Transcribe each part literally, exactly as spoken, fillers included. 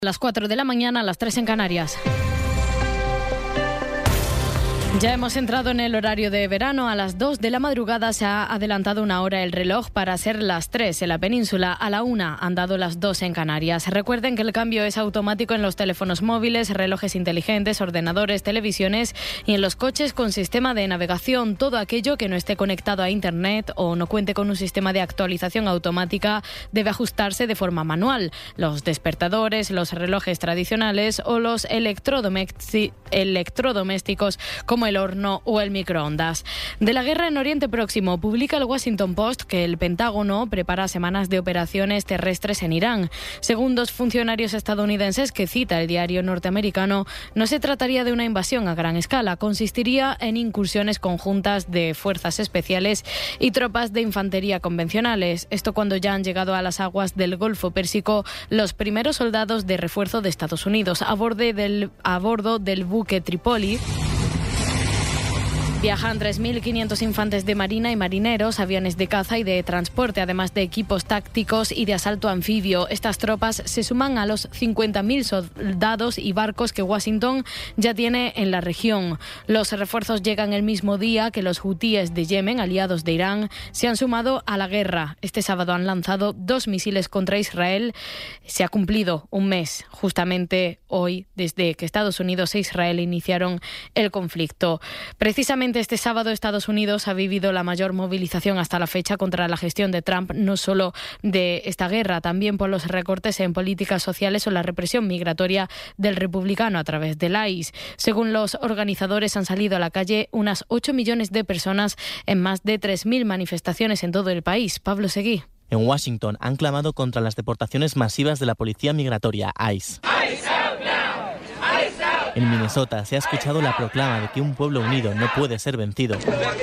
Las cuatro de la mañana, a las tres en Canarias. Ya hemos entrado en el horario de verano. A las dos de la madrugada se ha adelantado una hora el reloj para ser las tres en la península. A la una han dado las dos en Canarias. Recuerden que el cambio es automático en los teléfonos móviles, relojes inteligentes, ordenadores, televisiones y en los coches con sistema de navegación. Todo aquello que no esté conectado a Internet o no cuente con un sistema de actualización automática debe ajustarse de forma manual. Los despertadores, los relojes tradicionales o los electrodomésticos, electrodomésticos como el horno o el microondas. De la guerra en Oriente Próximo, publica el Washington Post que el Pentágono prepara semanas de operaciones terrestres en Irán. Según dos funcionarios estadounidenses que cita el diario norteamericano, no se trataría de una invasión a gran escala, consistiría en incursiones conjuntas de fuerzas especiales y tropas de infantería convencionales. Esto cuando ya han llegado a las aguas del Golfo Pérsico los primeros soldados de refuerzo de Estados Unidos. A bordo del, a bordo del buque Tripoli viajan tres mil quinientos infantes de marina y marineros, aviones de caza y de transporte, además de equipos tácticos y de asalto anfibio. Estas tropas se suman a los cincuenta mil soldados y barcos que Washington ya tiene en la región. Los refuerzos llegan el mismo día que los hutíes de Yemen, aliados de Irán, se han sumado a la guerra. Este sábado han lanzado dos misiles contra Israel. Se ha cumplido un mes, justamente hoy, desde que Estados Unidos e Israel iniciaron el conflicto. Precisamente este sábado Estados Unidos ha vivido la mayor movilización hasta la fecha contra la gestión de Trump, no solo de esta guerra, también por los recortes en políticas sociales o la represión migratoria del republicano a través del I C E. Según los organizadores, han salido a la calle unas ocho millones de personas en más de tres mil manifestaciones en todo el país. Pablo Seguí. En Washington han clamado contra las deportaciones masivas de la policía migratoria I C E. ICE out now. En Minnesota se ha escuchado la proclama de que un pueblo unido no puede ser vencido.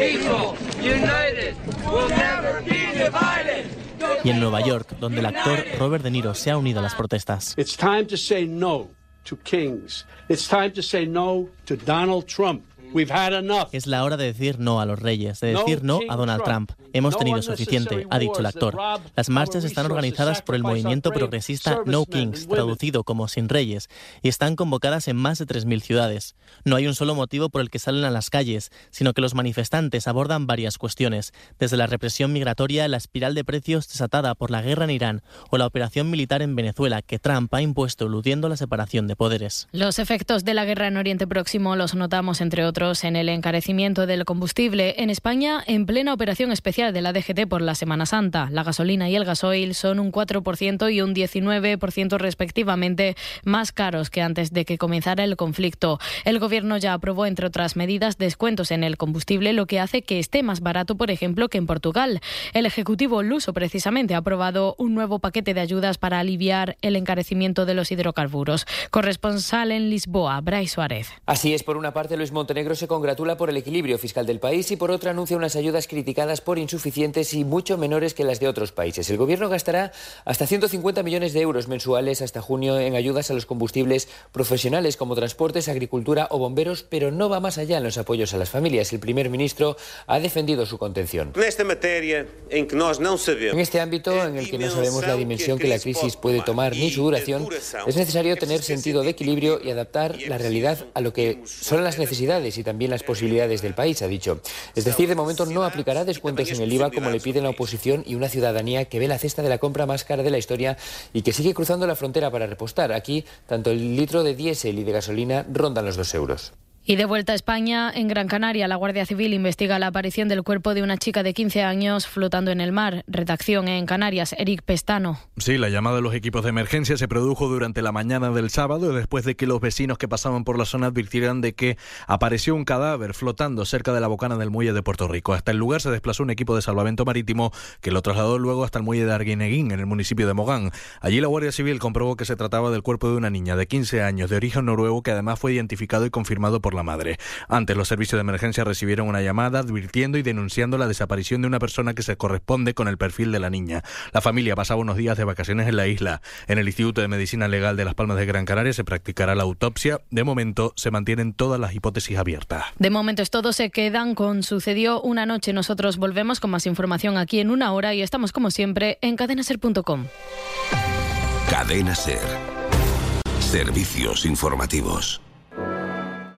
Y en Nueva York, donde el actor Robert De Niro se ha unido a las protestas. It's time to say no to kings. It's time to say no to Donald Trump. We've had enough. Es la hora de decir no a los reyes, de decir no a Donald Trump. Hemos tenido suficiente, ha dicho el actor. Las marchas están organizadas por el movimiento progresista No Kings, traducido como Sin Reyes, y están convocadas en más de tres mil ciudades. No hay un solo motivo por el que salen a las calles, sino que los manifestantes abordan varias cuestiones, desde la represión migratoria, la espiral de precios desatada por la guerra en Irán o la operación militar en Venezuela que Trump ha impuesto eludiendo la separación de poderes. Los efectos de la guerra en Oriente Próximo los notamos, entre otros, en el encarecimiento del combustible. En España, en plena operación especial de la D G T por la Semana Santa, la gasolina y el gasoil son un cuatro por ciento y un diecinueve por ciento respectivamente más caros que antes de que comenzara el conflicto. El Gobierno ya aprobó, entre otras medidas, descuentos en el combustible, lo que hace que esté más barato, por ejemplo, que en Portugal. El Ejecutivo luso, precisamente, ha aprobado un nuevo paquete de ayudas para aliviar el encarecimiento de los hidrocarburos. Corresponsal en Lisboa, Brais Suárez. Así es, por una parte, Luis Montenegro se congratula por el equilibrio fiscal del país y por otra anuncia unas ayudas criticadas por insuficientes y mucho menores que las de otros países. El Gobierno gastará hasta ciento cincuenta millones de euros mensuales hasta junio en ayudas a los combustibles profesionales como transportes, agricultura o bomberos, pero no va más allá en los apoyos a las familias. El primer ministro ha defendido su contención. En este ámbito, en el que no sabemos la dimensión que la crisis puede tomar ni su duración, es necesario tener sentido de equilibrio y adaptar la realidad a lo que son las necesidades y también las posibilidades del país, ha dicho. Es decir, de momento no aplicará descuentos en el I V A como le piden la oposición y una ciudadanía que ve la cesta de la compra más cara de la historia y que sigue cruzando la frontera para repostar. Aquí, tanto el litro de diésel y de gasolina rondan los dos euros. Y de vuelta a España, en Gran Canaria, la Guardia Civil investiga la aparición del cuerpo de una chica de quince años flotando en el mar. Redacción en Canarias, Eric Pestano. Sí, la llamada de los equipos de emergencia se produjo durante la mañana del sábado, después de que los vecinos que pasaban por la zona advirtieran de que apareció un cadáver flotando cerca de la bocana del muelle de Puerto Rico. Hasta el lugar se desplazó un equipo de salvamento marítimo que lo trasladó luego hasta el muelle de Arguineguín, en el municipio de Mogán. Allí la Guardia Civil comprobó que se trataba del cuerpo de una niña de quince años de origen noruego que además fue identificado y confirmado por la madre. Antes, los servicios de emergencia recibieron una llamada advirtiendo y denunciando la desaparición de una persona que se corresponde con el perfil de la niña. La familia pasaba unos días de vacaciones en la isla. En el Instituto de Medicina Legal de Las Palmas de Gran Canaria se practicará la autopsia. De momento, se mantienen todas las hipótesis abiertas. De momento es todo, se quedan con Sucedió una noche. Nosotros volvemos con más información aquí en una hora y estamos, como siempre, en cadena ser punto com. Cadena Ser. Servicios informativos.